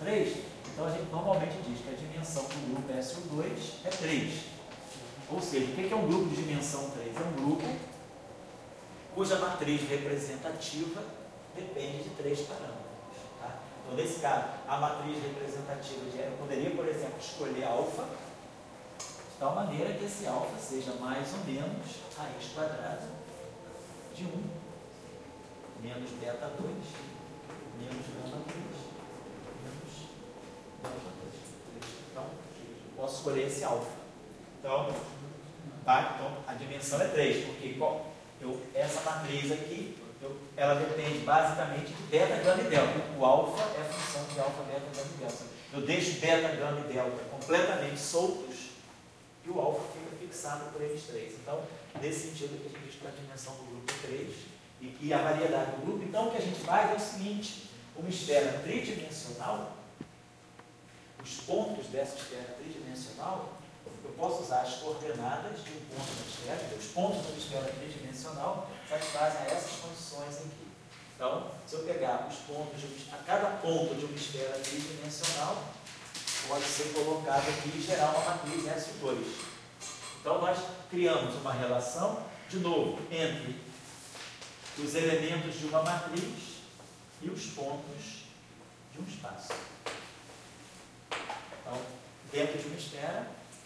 3, então a gente normalmente diz que a dimensão do grupo SO2 é 3. Ou seja, o que é um grupo de dimensão 3? É um grupo cuja matriz representativa depende de 3 parâmetros. Tá? Então, nesse caso, a matriz representativa eu poderia, por exemplo, escolher alfa, de tal maneira que esse alfa seja mais ou menos raiz quadrada de 1 menos beta 2 menos gama 2 menos delta 2. Então, eu posso escolher esse alfa. Então, tá? Então a dimensão é 3, porque essa matriz aqui, ela depende basicamente de beta, gama e delta. O alfa é a função de alfa, beta, gama e delta. Eu deixo beta, gama e delta completamente soltos e o alfa fica fixado por eles 3. Então, nesse sentido que a gente diz que a dimensão do grupo é 3 e a variedade do grupo. Então, o que a gente faz é o seguinte: uma esfera tridimensional, os pontos dessa esfera tridimensional, eu posso usar as coordenadas de um ponto da esfera, os pontos da esfera tridimensional satisfazem a essas condições aqui. Então, se eu pegar os pontos, a cada ponto de uma esfera tridimensional, pode ser colocado aqui e gerar uma matriz SO2. Então, nós criamos uma relação, de novo, entre os elementos de uma matriz e os pontos de um espaço. Então, dentro de uma esfera,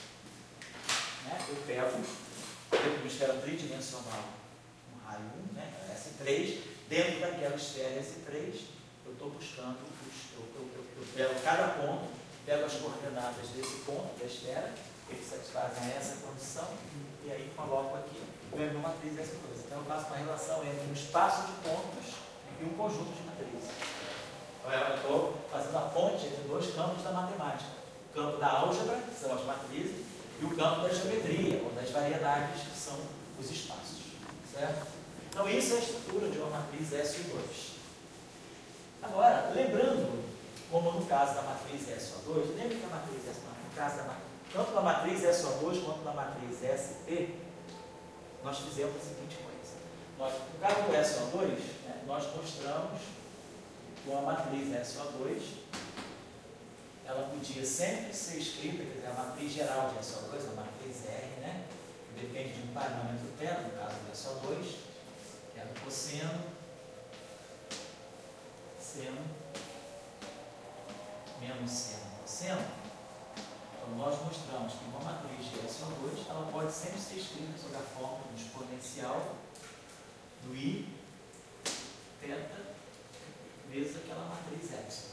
eu pego, dentro de uma esfera tridimensional, um raio 1, S3, dentro daquela esfera S3, eu estou buscando, eu pego cada ponto, pego as coordenadas desse ponto da esfera, eles satisfazem essa condição, e aí coloco aqui, ganho uma matriz S2. Então eu faço uma relação entre um espaço de pontos e um conjunto de matrizes. Então eu estou fazendo a ponte entre dois campos da matemática. O campo da álgebra, que são as matrizes, e o campo da geometria, ou das variedades, que são os espaços. Certo? Então, isso é a estrutura de uma matriz SO2. Agora, lembrando, como no caso da matriz SO2, lembra que a matriz SO2, no caso tanto na matriz SO2 quanto na matriz SP, nós fizemos a seguinte coisa. No caso do SO2, nós mostramos com a matriz SO2, ela podia sempre ser escrita, quer dizer, a matriz geral de SO2, a matriz R, que depende de um parâmetro θ, no caso do SO2, que é do cosseno, seno, menos seno, cosseno. Então, nós mostramos que uma matriz de SO2, ela pode sempre ser escrita sob a forma do exponencial do I, θ, vezes aquela matriz epsilon.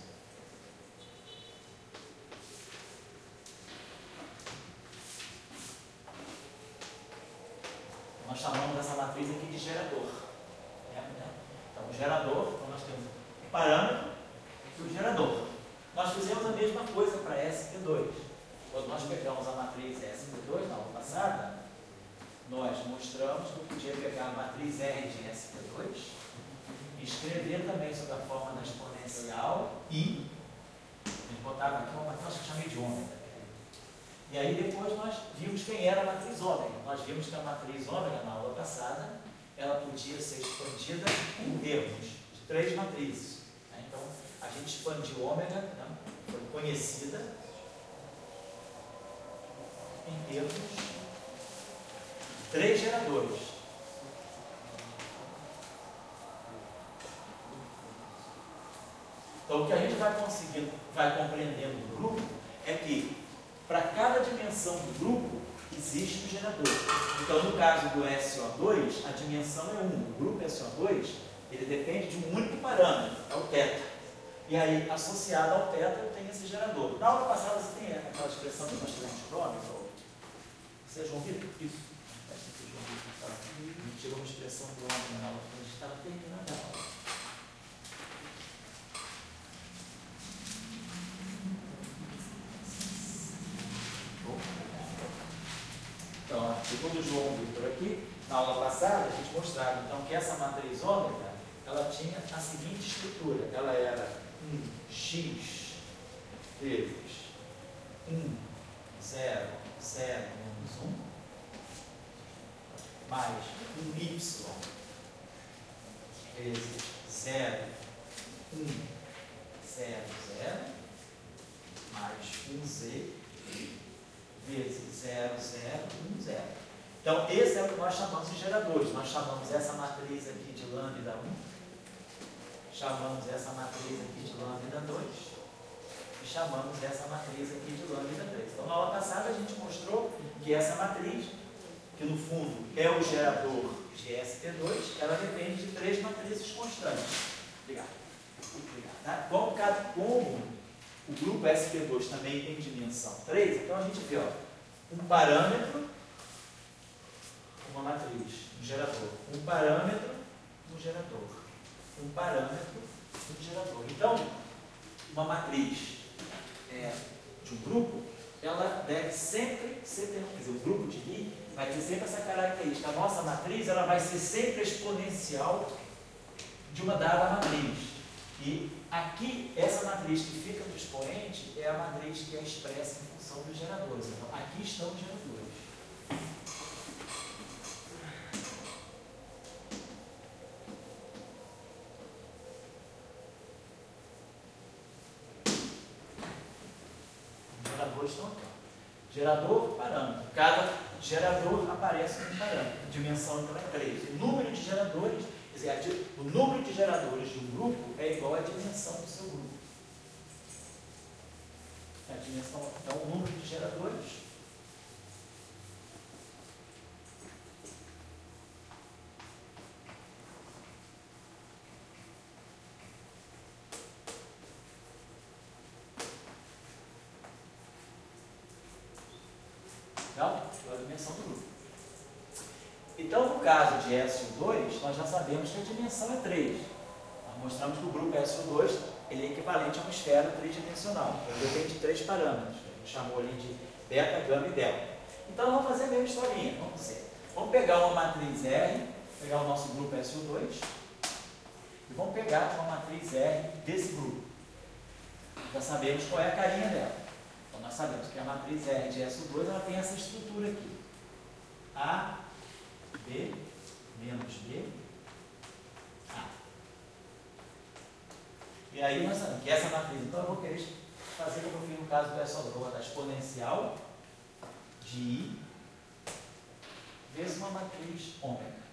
Nós chamamos essa matriz aqui de gerador. Então, o gerador, então nós temos o parâmetro e o gerador. Nós fizemos a mesma coisa para SP2. Quando nós pegamos a matriz SP2 na aula passada, nós mostramos que eu podia pegar a matriz R de SP2 e escrever também sob a forma da exponencial I. A gente botava aqui uma matriz que eu chamei de ômega. E aí depois nós vimos quem era a matriz ômega. Nós vimos que a matriz ômega, na aula passada, ela podia ser expandida em termos de 3 matrizes. Então, a gente expandiu ômega, foi conhecida, em termos de 3 geradores. Então, o que a gente vai compreendendo do grupo é que para cada dimensão do grupo, existe um gerador. Então, no caso do SO2, a dimensão é 1. O grupo SO2, ele depende de um único parâmetro, é o θ. E aí, associado ao θ, eu tenho esse gerador. Na aula passada, você tem aquela expressão que nós tivemos crônica? Vocês vão ouvir isso? A gente tirou uma expressão do homem na aula, quando a gente estava terminando a aula. Então, segundo o João Vitor aqui, na aula passada, a gente mostrava então, que essa matriz ômega, ela tinha a seguinte estrutura. Ela era um x vezes 1, 0, 0, menos 1, mais um y vezes 0, 1, 0, 0, mais 1z vezes 0, 0, 1, 0. Então, esse é o que nós chamamos de geradores. Nós chamamos essa matriz aqui de lambda 1, chamamos essa matriz aqui de lambda 2 e chamamos essa matriz aqui de lambda 3. Então, na aula passada, a gente mostrou que essa matriz, que no fundo é o gerador de SP2, ela depende de 3 matrizes constantes. Obrigado. Tá? Como o grupo SP2 também tem dimensão 3, então a gente vê um parâmetro, uma matriz, um gerador, um parâmetro, um gerador, um parâmetro, um gerador. Então, uma matriz de um grupo, ela deve sempre ser, quer dizer, o grupo de Lie vai ter sempre essa característica. A nossa matriz, ela vai ser sempre exponencial de uma dada matriz. E aqui, essa matriz que fica no expoente é a matriz que é expressa em função dos geradores. Então, aqui estão os geradores. Os geradores estão aqui. Gerador, parâmetro. Cada gerador aparece com um parâmetro. A dimensão, então, é 3. O número de geradores... Quer dizer, o número de geradores de um grupo é igual à dimensão do seu grupo. A dimensão, então, o número de geradores então, é a dimensão do grupo. Então, no caso de SO2, nós já sabemos que a dimensão é 3. Nós mostramos que o grupo SO2 ele é equivalente a uma esfera tridimensional. Ele depende de 3 parâmetros. A gente chamou ali de beta, gama e delta. Então, vamos fazer a mesma historinha. Vamos pegar uma matriz R, pegar o nosso grupo SO2, e vamos pegar uma matriz R desse grupo. Já sabemos qual é a carinha dela. Então, nós sabemos que a matriz R de SO2 ela tem essa estrutura aqui. A, B, menos B, A. E aí nós sabemos que essa matriz, então eu vou querer fazer como eu fiz no caso do SO2, vou botar exponencial de I vezes uma matriz ômega.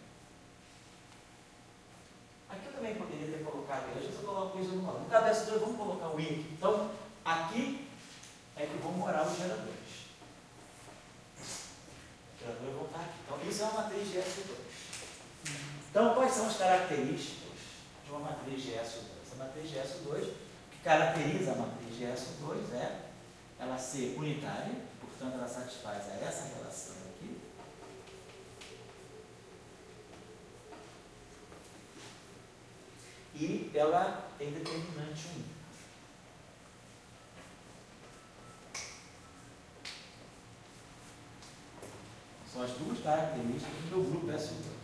Aqui eu também poderia ter colocado, às vezes eu coloco coisa no lado. No caso do SO2, vamos colocar o I aqui. Então, aqui é que vão morar os geradores. Os geradores vão estar aqui. Então, isso é uma matriz de SO2. Então, quais são as características de uma matriz de SO2? A matriz de SO2, o que caracteriza a matriz de SO2 é ela ser unitária, portanto, ela satisfaz a essa relação aqui. E ela tem determinante 1. São as duas características do meu grupo SO2.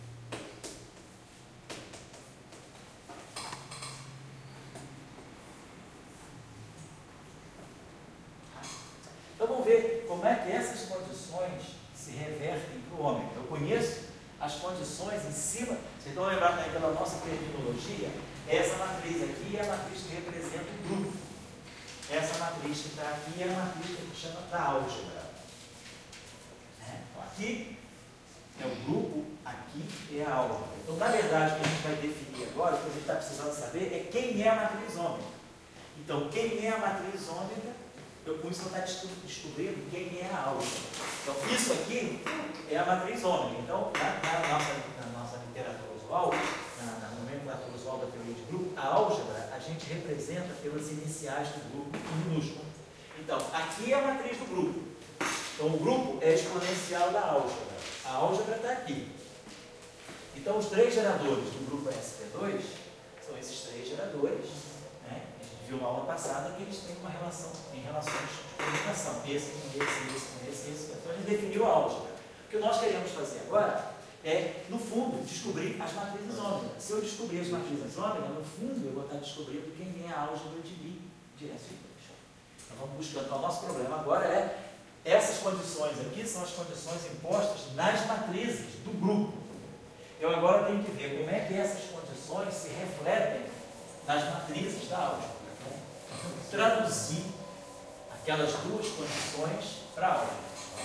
Então vamos ver como é que essas condições se revertem para o ômega. Eu conheço as condições em cima, vocês estão lembrados aí pela nossa terminologia, essa matriz aqui é a matriz que representa o grupo. Essa matriz que está aqui é a matriz que a gente chama da álgebra. Então, aqui é o grupo, aqui é a álgebra. Então, na verdade, o que a gente vai definir agora, o que a gente está precisando saber é quem é a matriz ômega. Então, quem é a matriz ômega, com isso eu estou descobrindo quem é a álgebra. Então, isso aqui é a matriz ômega. Então, na nossa literatura usual, na nomenclatura usual da teoria de grupo, a álgebra a gente representa pelas iniciais do grupo em minúsculo. Então, aqui é a matriz do grupo. Então, o grupo é exponencial da álgebra. A álgebra está aqui. Então, os 3 geradores do grupo SP2 são esses 3 geradores. Né? A gente viu na aula passada que eles têm uma relação, em relações de comunicação. Esse com esse. Então, a gente definiu a álgebra. O que nós queremos fazer agora é, no fundo, descobrir as matrizes ômega. Se eu descobrir as matrizes ômega, no fundo, eu vou estar descobrindo quem é a álgebra de Lie de SP2. Então, vamos buscando. Então, o nosso problema agora é essas condições aqui são as condições impostas nas matrizes do grupo. Eu agora tenho que ver como é que essas condições se refletem nas matrizes da álgebra. Então, traduzir aquelas duas condições para a aula.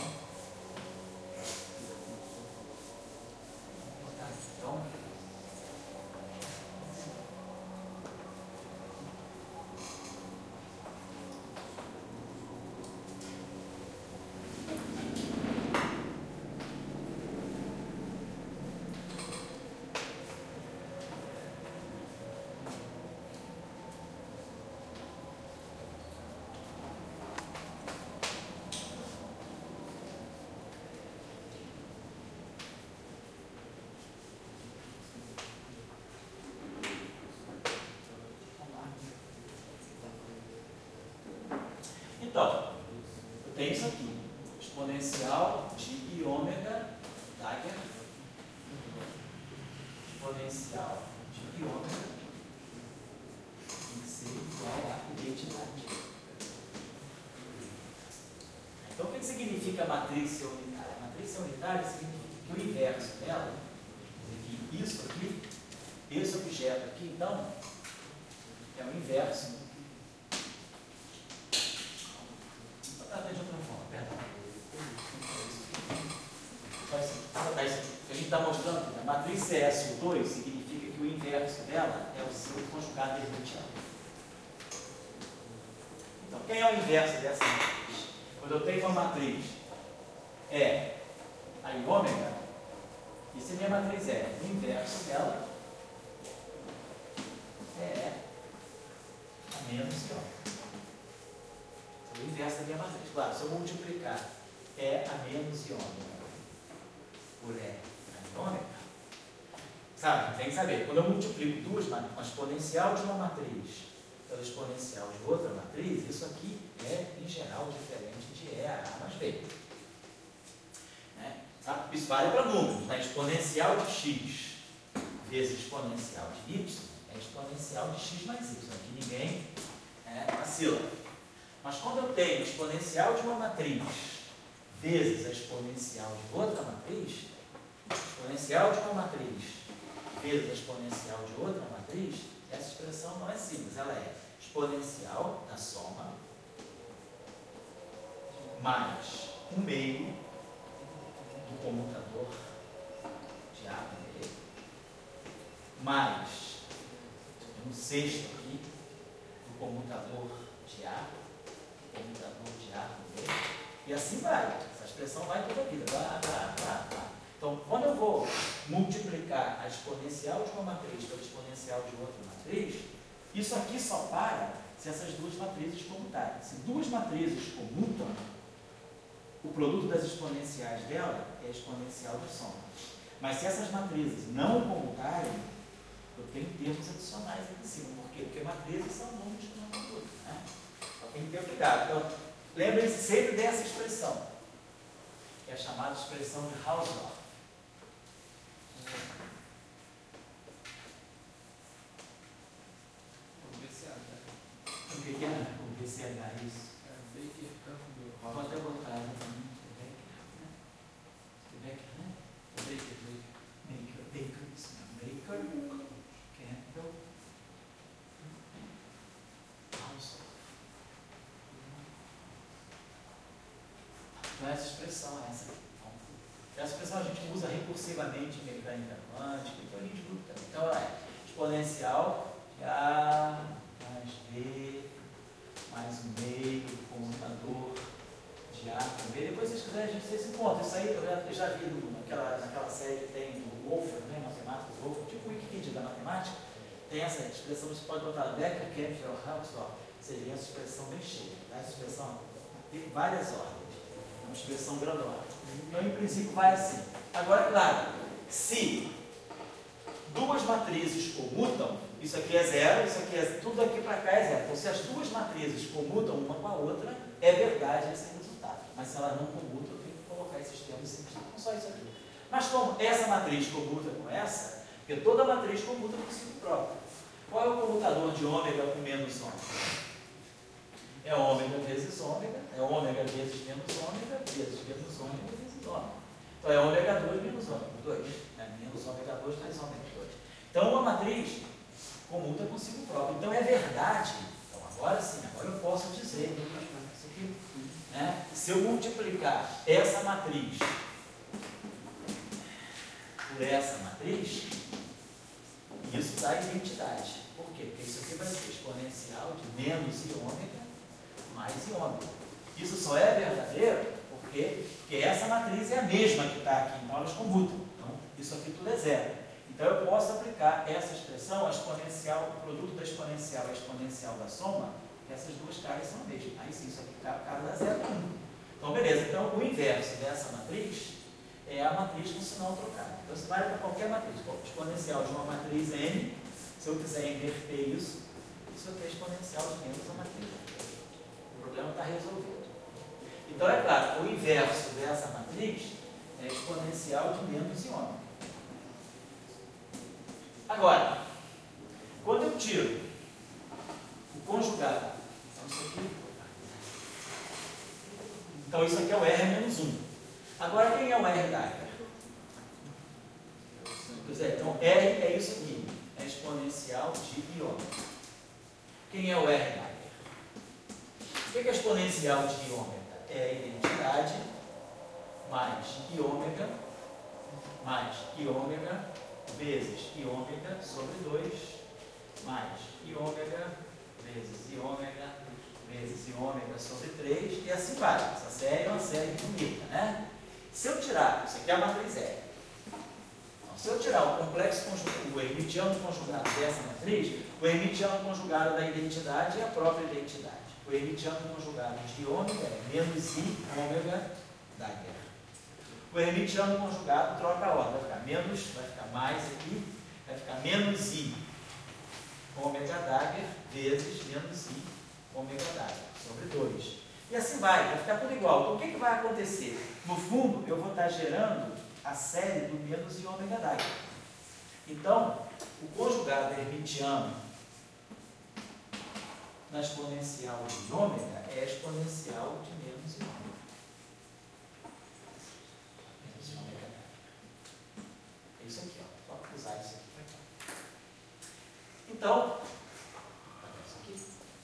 Então, então, eu tenho isso aqui, exponencial de I ômega Dagger, exponencial de I ômega tem que ser igual a identidade. Então, o que significa matriz unitária? Matriz unitária significa que o inverso dela, que isso aqui, esse objeto aqui, então, é o inverso. De outra forma, perdão. A gente está mostrando que a matriz CSU2 significa que o inverso dela é o seu conjugado hermitiano. Então, quem é o inverso dessa matriz? Quando eu tenho uma matriz é a I ômega, e se a minha matriz é o inverso dela é a menos I ômega. O inverso da minha matriz. Claro, se eu multiplicar E a menos I ômega por E a I ômega, sabe, tem que saber, quando eu multiplico uma exponencial de uma matriz pela exponencial de outra matriz, isso aqui é, em geral, diferente de E a A mais B. Né? Tá? Isso vale para números. Tá? Exponencial de x vezes exponencial de y é exponencial de x mais y. Aqui ninguém vacila. Mas quando eu tenho exponencial de uma matriz vezes a exponencial de outra matriz, exponencial de uma matriz vezes a exponencial de outra matriz, essa expressão não é simples, ela é exponencial da soma mais 1/2 do comutador de A com B, mais 1/6 aqui do comutador de A, comutador de A com B, e assim vai. Essa expressão vai toda a vida. Então, quando eu vou multiplicar a exponencial de uma matriz pela exponencial de outra matriz, isso aqui só para se essas duas matrizes comutarem. Se duas matrizes comutam, o produto das exponenciais dela é exponencial de soma. Mas se essas matrizes não comutarem, eu tenho termos adicionais aqui em cima. Por quê? Porque matrizes são números que não comutam. Né? Então tem que ter cuidado. Então, lembrem-se sempre dessa expressão, que é a chamada expressão de Hausdorff. O que é o BCH isso? Vou até botar também. Becker, né? Baker, isso mesmo. Baker, Campbell, Hausdorff. Então essa expressão é essa aqui. Essa expressão a gente usa recursivamente em mecânica quântica, então a gente usa também. Então ela é exponencial de A mais B mais 1/2 do comutador de A com B. Depois, se vocês quiserem, vocês encontram. Isso aí eu já vi naquela série que tem do Wolfram, né, matemática do Wolfram, tipo o Wikipedia da matemática, tem essa expressão, você pode botar Becker, Campbell, Hausdorff, seria essa expressão bem cheia. Tá? Essa expressão tem várias ordens, é uma expressão gradual. Então, em princípio, vai assim. Agora, claro, se duas matrizes comutam, isso aqui é zero, isso aqui é tudo aqui para cá é zero. Então, se as duas matrizes comutam uma com a outra, é verdade esse resultado. Mas se elas não comutam, eu tenho que colocar esses termos simples. Não só isso aqui. Mas como essa matriz comuta com essa, porque toda matriz comuta consigo própria. Qual é o comutador de ômega com menos ômega? É ômega vezes ômega, é ômega vezes menos ômega, vezes menos ômega vezes ômega. Então é ômega 2 menos ômega 2. Menos ômega 2 mais ômega 2. Então uma matriz comuta consigo próprio. Então é verdade. Então agora sim, agora eu posso dizer. Isso aqui se eu multiplicar essa matriz por essa matriz, isso dá identidade. Por quê? Porque isso aqui vai ser exponencial de menos i ômega mais i ômega. Isso só é verdadeiro porque essa matriz é a mesma que está aqui, então elas commutam. Então, isso aqui tudo é zero. Então, eu posso aplicar essa expressão, a exponencial, o produto da exponencial e a exponencial da soma, que essas duas caras são a mesma. Aí sim, isso aqui cara dá zero para 1. Então, beleza. Então, o inverso dessa matriz é a matriz com sinal trocado. Então, isso vale para qualquer matriz. Bom, exponencial de uma matriz n, se eu quiser inverter isso aqui é exponencial de menos a matriz. O problema está resolvido. Então, é claro, o inverso dessa matriz é exponencial de menos i ômega. Agora, quando eu tiro o conjugado, então isso aqui é o R menos 1. Agora, quem é o R da Dagger? Pois é, então R é isso aqui, é exponencial de i ômega. Quem é o R da Dagger? O que é exponencial de i ômega? É a identidade mais i ômega vezes i ômega sobre 2 mais i ômega vezes i ômega vezes i ômega sobre 3 e assim vai. Essa série é uma série bonita, né? Se eu tirar, isso aqui é a matriz R. Então, se eu tirar o complexo conjugado, o hermitiano conjugado dessa matriz, o hermitiano conjugado da identidade é a própria identidade. O hermitiano conjugado de i ômega é menos i ômega Dagger. O hermitiano conjugado troca a ordem, vai ficar mais aqui, vai ficar menos i ômega Dagger vezes menos i ômega Dagger sobre 2. E assim vai ficar tudo igual. Então, o que vai acontecer? No fundo, eu vou estar gerando a série do menos i ômega Dagger. Então, o conjugado hermitiano na exponencial de ômega é exponencial de menos i ômega. É isso aqui, ó. Só para usar isso aqui. Então, isso aqui.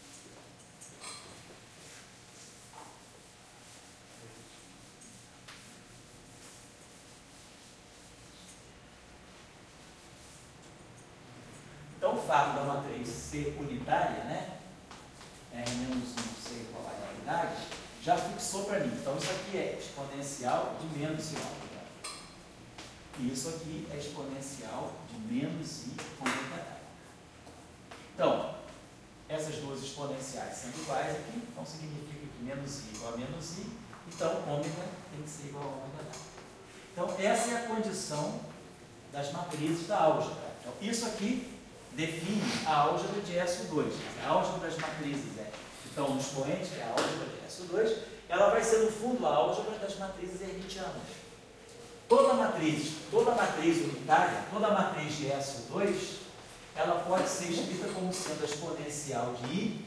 Então, o fato da matriz ser unitária, né? R menos 1 ser igual a R Dagger, já fixou para mim. Então, isso aqui é exponencial de menos i ômega. E isso aqui é exponencial de menos i ômega Dagger. Então, essas duas exponenciais sendo iguais aqui, então significa que menos i igual a menos i, então ômega tem que ser igual a ômega Dagger. Então, essa é a condição das matrizes da álgebra. Então, isso aqui define a álgebra de SO2. A álgebra das matrizes que estão no expoente, que é a álgebra de SO2, ela vai ser, no fundo, a álgebra das matrizes hermitianas. Toda matriz unitária, toda matriz de SO2, ela pode ser escrita como sendo a exponencial de I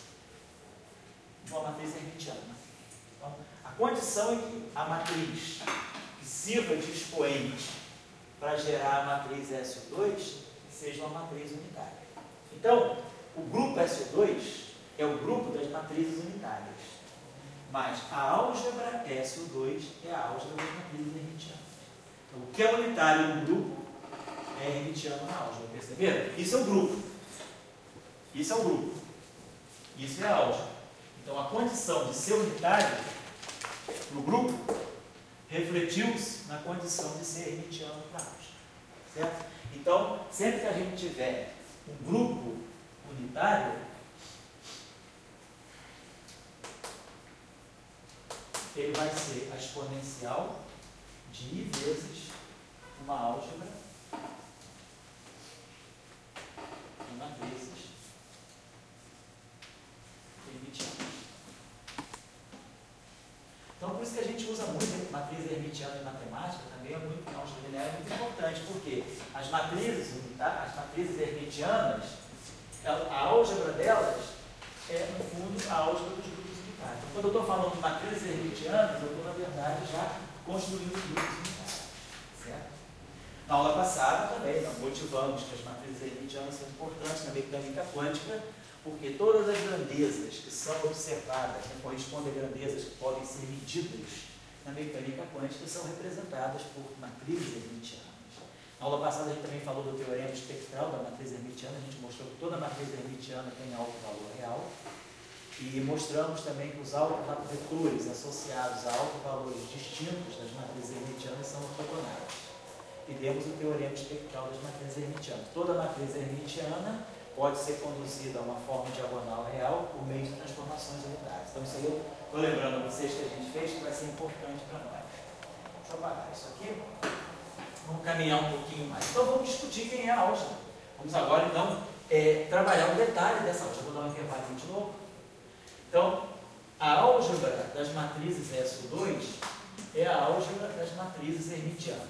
de uma matriz hermitiana. Então, a condição é que a matriz que sirva de expoente para gerar a matriz SO2 seja uma matriz unitária. Então, o grupo SO2 é o grupo das matrizes unitárias, mas a álgebra SO2 é a álgebra das matrizes hermitianas. Então, o que é unitário no grupo é hermitiano na álgebra, perceberam? Isso é o grupo. Isso é o grupo. Isso é a álgebra. Então, a condição de ser unitário para o grupo refletiu-se na condição de ser hermitiano para a álgebra. Certo? Então, sempre que a gente tiver um grupo unitário, ele vai ser a exponencial de I vezes uma álgebra de matrizes hermitianas. Então, por isso que a gente usa muito matriz hermitiana em matemática, também é muito, na álgebra linear é muito importante, porque as matrizes hermitianas, a álgebra delas é, no fundo, a álgebra dos grupos unitários. Então, quando eu estou falando de matrizes hermitianas, eu estou, na verdade, já construindo grupos unitários. Certo? Na aula passada também, nós motivamos que as matrizes hermitianas são importantes na mecânica quântica, porque todas as grandezas que são observadas, né, correspondem a grandezas que podem ser medidas na mecânica quântica, são representadas por matrizes hermitianas. Na aula passada a gente também falou do teorema espectral da matriz hermitiana, a gente mostrou que toda matriz hermitiana tem alto valor real, e mostramos também que os autovetores associados a autovalores distintos das matrizes hermitianas são ortogonais. E demos o teorema espectral das matrizes hermitianas. Toda matriz hermitiana pode ser conduzida a uma forma diagonal real por meio de transformações unidades. Então isso aí eu estou lembrando a vocês que a gente fez, que vai ser importante para nós. Deixa eu apagar isso aqui. Vamos caminhar um pouquinho mais. Então vamos discutir quem é a álgebra. Vamos agora então trabalhar um detalhe dessa álgebra. Eu vou dar um intervalo de novo. Então, a álgebra das matrizes SO2 é a álgebra das matrizes hermitianas.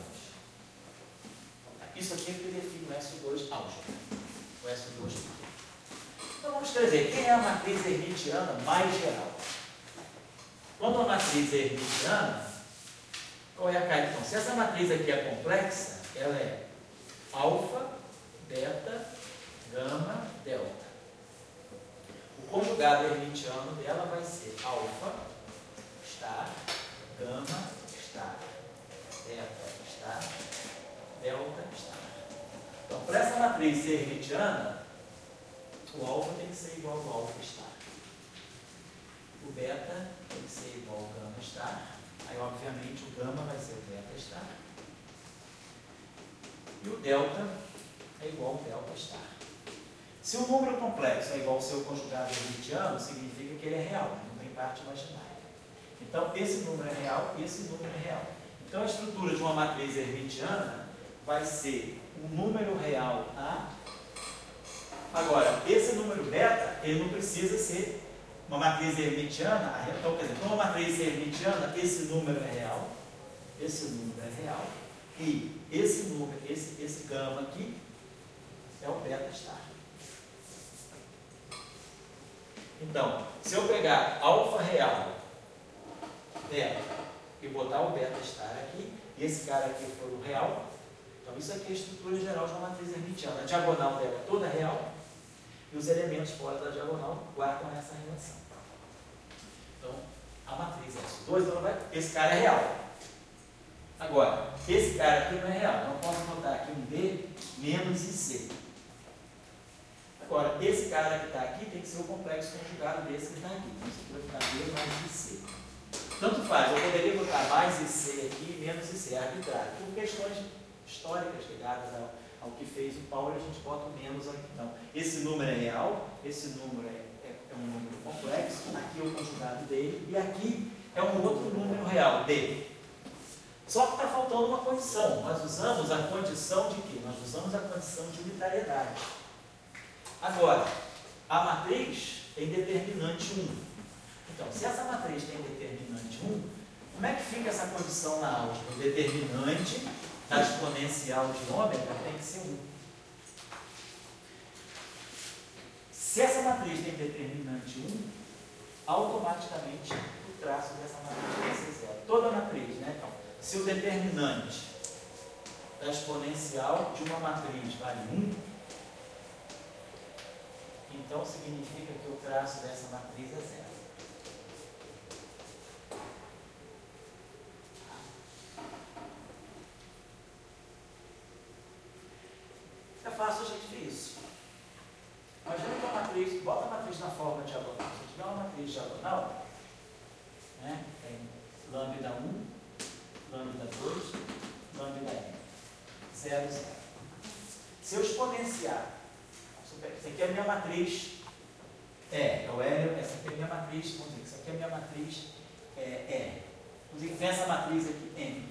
Isso aqui é que define o SO2 álgebra. O SO2. Então vamos escrever quem é a matriz hermitiana mais geral. Quando a matriz é hermitiana, qual é a cara? Então, se essa matriz aqui é complexa, ela é alfa, beta, gama, delta. O conjugado hermitiano dela vai ser alfa, estar, gama, estar, beta, estar, delta, estar. Então, para essa matriz ser hermitiana, o alfa tem que ser igual ao alfa estar. O beta tem que ser igual ao gama estar. Aí, obviamente, o gama vai ser o beta estar. E o delta é igual ao delta estar. Se o número complexo é igual ao seu conjugado hermitiano, significa que ele é real, não tem parte imaginária. Então, esse número é real e esse número é real. Então, a estrutura de uma matriz hermitiana vai ser um número real A. Agora, esse número beta, ele não precisa ser uma matriz hermitiana. Então, quer dizer, como uma matriz hermitiana, esse número é real, esse número é real, e esse número, esse gama aqui, é o beta estar. Então, se eu pegar alfa real, beta, e botar o beta estar aqui, e esse cara aqui for o real, então isso aqui é a estrutura geral de uma matriz hermitiana. A diagonal dela é toda real, e os elementos fora da diagonal guardam essa relação. Então, a matriz S2, então esse cara é real. Agora, esse cara aqui não é real, então eu posso botar aqui um D menos IC. Agora, esse cara que está aqui tem que ser o complexo conjugado desse que está aqui. Então, isso aqui vai ficar D mais IC. Tanto faz, eu poderia botar mais IC aqui e menos IC, é arbitrário. Por questões históricas ligadas ao que fez o Paulo, a gente bota o menos aqui. Então, esse número é real, esse número é um número complexo, aqui é o conjugado dele, e aqui é um outro número real, D. Só que está faltando uma condição. Nós usamos a condição de quê? Nós usamos a condição de unitariedade. Agora, a matriz tem determinante 1. Então, se essa matriz tem determinante 1, como é que fica essa condição na álgebra? O determinante da exponencial de ômega tem que ser 1. Se essa matriz tem determinante 1, automaticamente o traço dessa matriz vai ser 0. Toda matriz, né? Então, se o determinante da exponencial de uma matriz vale 1, então significa que o traço dessa matriz é 0. É fácil a gente ver isso. Imagina que a matriz, bota a matriz na forma diagonal. Se tiver uma matriz diagonal, né, tem lambda 1, lambda 2, lambda n. 0, 0. Se eu exponenciar, essa aqui é a minha matriz é o L, essa aqui é a minha matriz, vamos dizer, essa aqui é a minha matriz E. Vamos dizer que tem essa matriz aqui, N.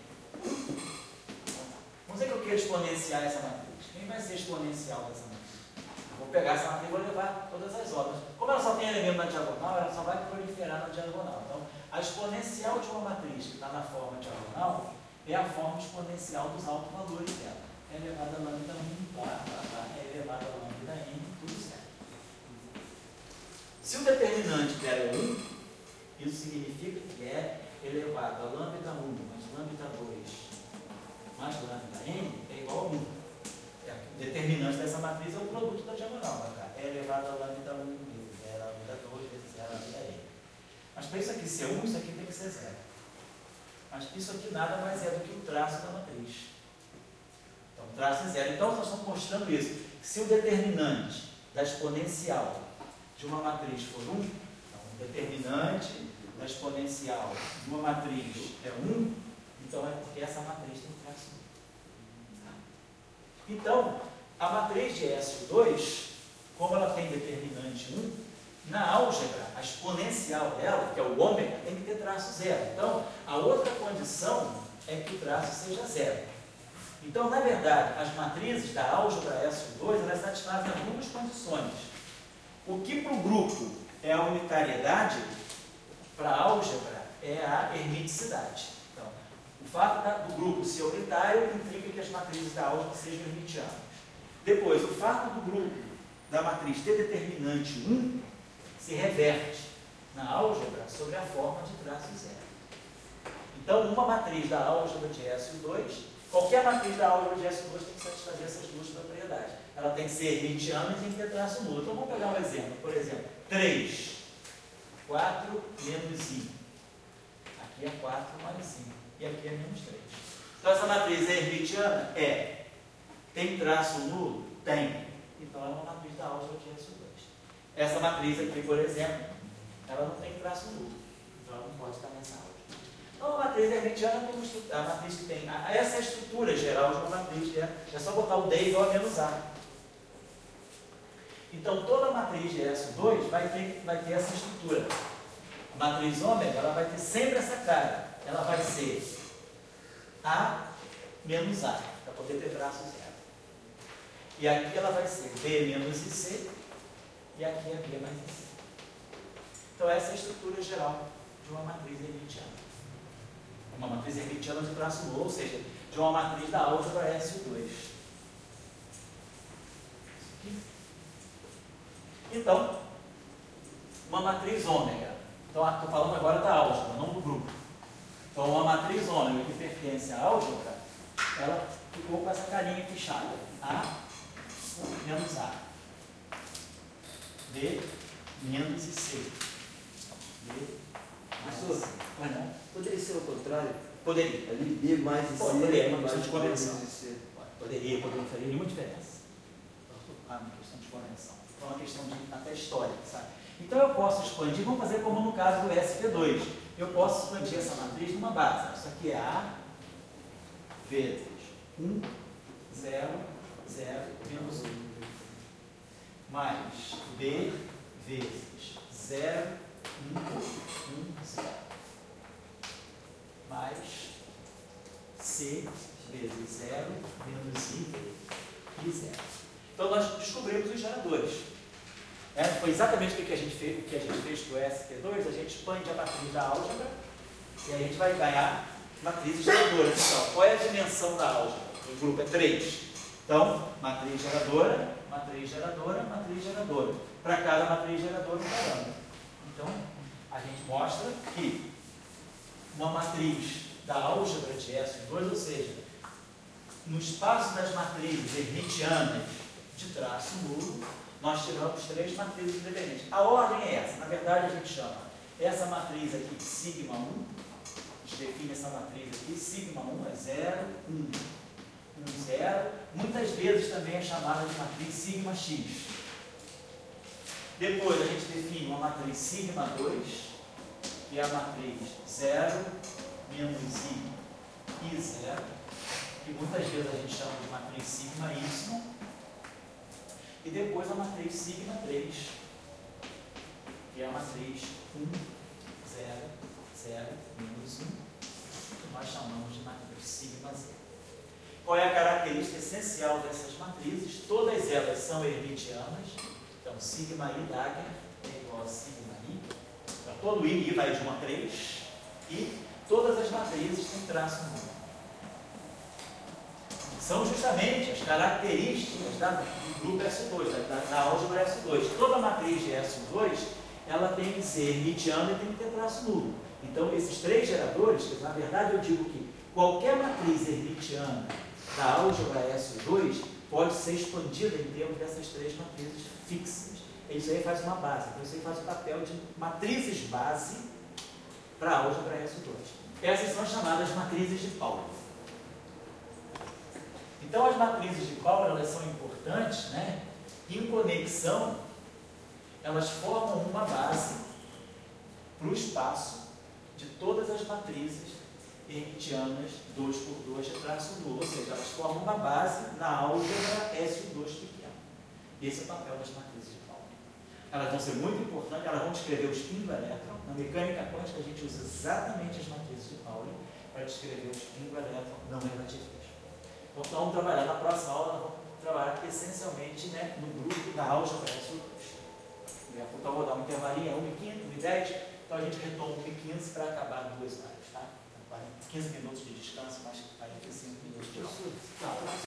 Vamos dizer que eu quero exponenciar essa matriz. Quem vai ser exponencial dessa matriz? Eu vou pegar essa matriz e vou levar todas as ordens. Como ela só tem elemento na diagonal, ela só vai proliferar na diagonal. Então, a exponencial de uma matriz que está na forma diagonal é a forma exponencial dos autovalores dela. É elevado a lambda 1, é elevado a lambda n, tudo certo. Se o determinante dela é 1, isso significa que é elevado a lambda 1 mais lambda 2 mais lambda n é igual a 1. O determinante dessa matriz é o produto da diagonal. É elevado a lambda 1 para isso aqui ser 1, isso aqui tem que ser 0. Mas isso aqui nada mais é do que o traço da matriz. Então, o traço é 0. Então, nós estamos mostrando isso. Se o determinante da exponencial de uma matriz for 1, então, o determinante da exponencial de uma matriz é 1, então é porque essa matriz tem traço 1. Então, a matriz de SU2, como ela tem determinante 1, na álgebra, a exponencial dela, que é o ômega, tem que ter traço 0. Então, a outra condição é que o traço seja 0. Então, na verdade, as matrizes da álgebra SU2, elas satisfazem algumas condições. O que para o grupo é a unitariedade, para a álgebra é a hermiticidade. Então, o fato do grupo ser unitário implica que as matrizes da álgebra sejam hermitianas. Depois, o fato do grupo da matriz ter determinante 1 se reverte na álgebra sobre a forma de traço 0. Então, uma matriz da álgebra de SU2, qualquer matriz da álgebra de SU2 tem que satisfazer essas duas propriedades. Ela tem que ser hermitiana e tem que ter traço nulo. Então, vamos pegar um exemplo. Por exemplo, 3, 4 menos I. Aqui é 4 mais I. E aqui é menos 3. Então, essa matriz é hermitiana? É. Tem traço nulo? Tem. Então, é uma matriz da álgebra de SU2. Essa matriz aqui, por exemplo, ela não tem traço nulo. Então, ela não pode estar nessa álgebra. Então, a matriz hermitiana é a matriz que tem. Essa é a estrutura geral de uma matriz. É só botar o D igual a menos A. Então, toda matriz de SU2 vai ter essa estrutura. A matriz ômega, ela vai ter sempre essa cara. Ela vai ser A menos A, para poder ter traço 0. E aqui ela vai ser B menos IC, e aqui é B mais IC. Então, essa é a estrutura geral de uma matriz hermitiana. Uma matriz hermitiana de traço nulo, ou seja, de uma matriz da álgebra SU2. Então, uma matriz ômega. Então, estou falando agora da álgebra, não do grupo. Então, uma matriz ômega que pertence à álgebra, ela ficou com essa carinha fechada. A menos A. B menos IC. B mais IC. Poderia ser o contrário? Poderia. Ali B mais IC. Poderia, é uma questão de convenção. Poderia Não faria nenhuma diferença. Uma questão de convenção. É uma questão de até histórica, sabe? Então eu posso expandir, vamos fazer como no caso do SP2. Eu posso expandir essa matriz numa base. Isso aqui é A vezes 1, 0, 0, menos 1. Mais B vezes 0, 1, 1, 0. Mais C vezes 0, menos I e 0. Então, nós descobrimos os geradores. Foi exatamente o que a gente fez com o SP2. A gente expande a matriz da álgebra e a gente vai ganhar matrizes geradoras. Então, qual é a dimensão da álgebra? O grupo é 3. Então, matriz geradora, matriz geradora, matriz geradora. Para cada matriz geradora, um parâmetro. Então, a gente mostra que uma matriz da álgebra de SU2, ou seja, no espaço das matrizes hermitianas de traço nulo, nós tiramos 3 matrizes independentes. A ordem é essa. Na verdade, a gente chama essa matriz aqui de sigma 1. A gente define essa matriz aqui. Sigma 1 é 0, 1, 1, 0. Muitas vezes também é chamada de matriz sigma x. Depois, a gente define uma matriz sigma 2, que é a matriz 0, menos i 0, que muitas vezes a gente chama de matriz sigma y. E depois a matriz sigma 3, que é a matriz 1, 0, 0, menos 1, que nós chamamos de matriz sigma 0. Qual é a característica essencial dessas matrizes? Todas elas são hermitianas. Então, sigma i dagger é igual a sigma i. Então, todo i vai de 1 a 3. E todas as matrizes têm traço nulo. São justamente as características do grupo SU2, da álgebra SU2. Toda matriz de SU2, ela tem que ser hermitiana e tem que ter traço nulo. Então, esses 3 geradores, na verdade eu digo que qualquer matriz hermitiana da álgebra SU2 pode ser expandida em termos dessas 3 matrizes fixas. Isso aí faz uma base. Então, isso aí faz o papel de matrizes base para a álgebra SO2. Essas são as chamadas matrizes de Pauli. Então, as matrizes de Pauli, elas são importantes, né? Em conexão, elas formam uma base para o espaço de todas as matrizes hermitianas 2×2 traço nulo, ou seja, elas formam uma base na álgebra SO2 pequeno. Esse é o papel das matrizes de Pauli. Elas vão ser muito importantes, elas vão descrever o spin do elétron. Na mecânica quântica, a gente usa exatamente as matrizes de Pauli para descrever o spin do elétron não relativismo. Então, vamos trabalhar na próxima aula, nós vamos trabalhar essencialmente, né, no grupo da álgebra SO2. Então, vou dar um intervalinho, 1h15, 1h10, então a gente retoma 1h15 para acabar 2 horas, tá? 15 minutos de descanso, mais 45 minutos de aula.